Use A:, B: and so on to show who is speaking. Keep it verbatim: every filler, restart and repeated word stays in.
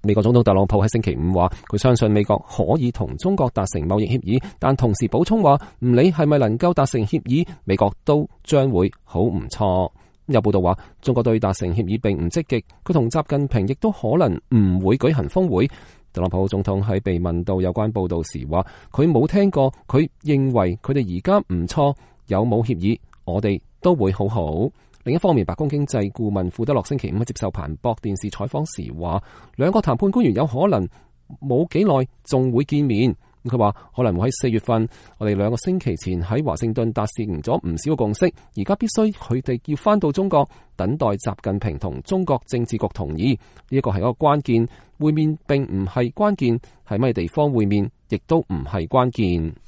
A: 美國總統特朗普喺星期五話，佢相信美國可以同中國達成貿易協議，但同時補充話，唔理係咪能夠達成協議，美國都將會好唔錯。有報道話，中國對達成協議並唔積極，佢同習近平亦都可能唔會舉行峰會。特朗普總統喺被問到有關報道時話，佢冇聽過，佢認為佢哋而家唔錯，有冇協議，我哋都會好好。另一方面，白宮經濟顧問庫德洛星期五喺接受彭博電視採訪時話，兩個談判官員有可能冇幾耐仲會見面。佢話可能會喺四月份，我哋兩個星期前喺華盛頓達成咗唔少嘅共識，而家必須佢哋要返到中國，等待習近平同中國政治局同意。呢一個係一個關鍵，會面並唔係關鍵，係咩地方會面亦都唔係關鍵。